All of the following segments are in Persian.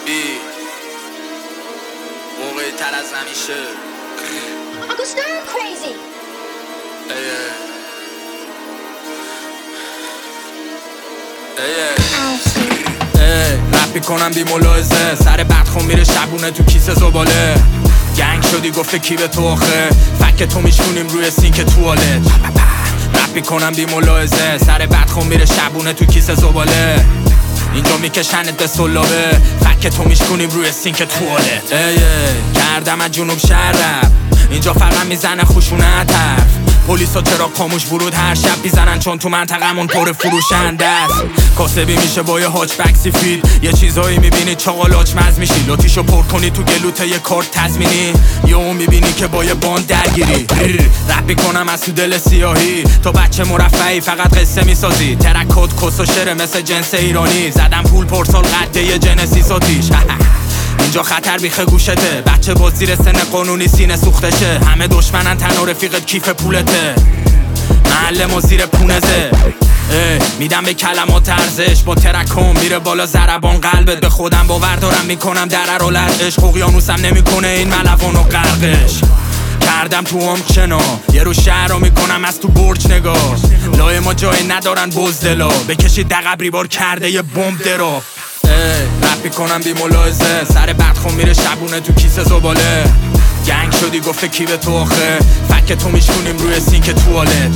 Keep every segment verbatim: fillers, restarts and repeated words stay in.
بی موقعی تر از همیشه. Uncle Stir crazy. ایه ایه ای رپ میکنم بی ملاحظه، سر بدخون میره شبونه تو کیسه زباله. گنگ شدی گفته کی به تو آخه، فک تو میشونیم روی سینک توالت. رپ میکنم بی ملاحظه، سر بدخون میره شبونه تو کیسه زباله. اینجا میکشنت به سلابه، فک تو میشونیم روی سینک توالت. ای کردم از جنوب شهر، اینجا فقط میزنه خشونت حرف. پلیسا چرا خاموش ورود هر شب بیزنن، چون تو منطقمون پر فروشنده است. کاسبی میشه با یه هاچبک سفید، یه چیزایی میبینی چاقالاچ مز میشی. لاتیشو پر کنی تو گلوت یه کارت تضمینی، یه اون میبینی که با یه باند درگیری. رپ میکنم از تو دل سیاهی، تو بچه مرفعی فقط قصه میسازی. ترکات کس و شره مثل جنس ایرانی، زدم پول پرسال قده یه جنسیس آتیش. اینجا خطر بیخه گوشته، بچه با زیر سن قانونی سینه سوختشه. همه دشمنن تنها رفیقت کیف پولته، محل ما زیر پونزه. میدم به کلمات ارزش، با ترکم میره بالا ضربان قلبت. به خودم باور دارم میکنم درر و لرزش، اقیانوسم نمیکنه این ملوانو غرقش. کردم تو هم شنا، یه رو شهر رو میکنم از تو برج نگاه. لای ما جای ندارن بزدلا، بکشید دقبری بار کرده یه بمب درا. رپ میکنم بی ملاحظه، سر بدخون میره شبونه تو کیسه زباله. گنگ شدی گفته کی به تو آخه، فک تو میشونیم روی سینک توالت.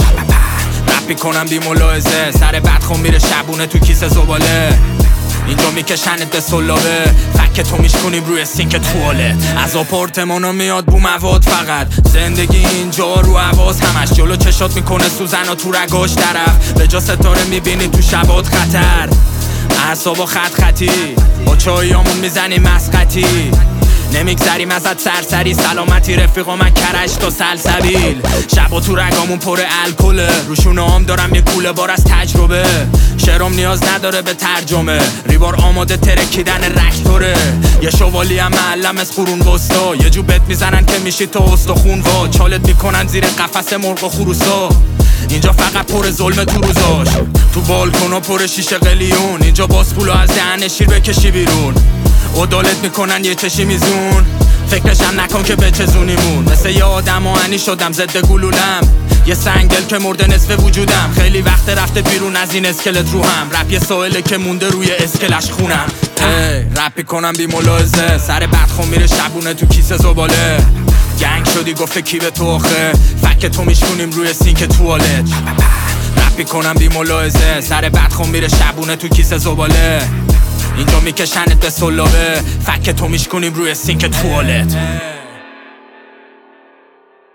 رپ میکنم بی ملاحظه، سر بدخون میره شبونه تو کیسه زباله. اینجا میکشنت به سلابه، فک تو میشکنیم روی سینک توالت. از آپارتمانا میاد بو مواد فقط، زندگی اینجا رو حواس همش. جلو چشات میکنه سوزن و تو رگاش طرف، به جا ستاره میبینی تو شبات خطر. اعصابا خط خطی، با چاییامون میزنیم مسقطی. نمیگذریم ازت سرسری، سلامتی رفیقا من کرش تا سلسبیل. شبا تو رگامون پر الکله، روشونه هم دارم یه کوله بار از تجربه. شعرام نیاز نداره به ترجمه، ریبار آماده ترکیدن رکتوره. یه شوالی هم معلم از قرون وسطا، یه جو بت میزنن که میشی تو استخون وا. چالت میکنن زیر قفس مرغ و خروسا، اینجا فقط پر ظلم تو روزاش. تو بالکونا پر شیشه قلیون، اینجا باز پولو از دهن شیر بکشی بیرون. عدالت میکنن یه چشی میزون، فکرشم نکن که بچزونیمون. مثل یه آدم آهنی شدم ضد گلولم، یه سنگل که مرده نصف وجودم. خیلی وقت رفته بیرون از این اسکلت رو هم، رپ یه سائله که مونده روی اسکلش خونم. رپ میکنم بی ملاحظه، سر بدخون میره شبونه تو کیسه زباله. گنگ شدی گفته کی به تو آخه، فک تو میشونیم روی سینک توالت. رپ میکنم بی ملاحظه، سر بدخون میره شبونه تو کیسه زباله. اینجا میکشنت به سلابه، فک تو میشکنیم روی سینک توالت.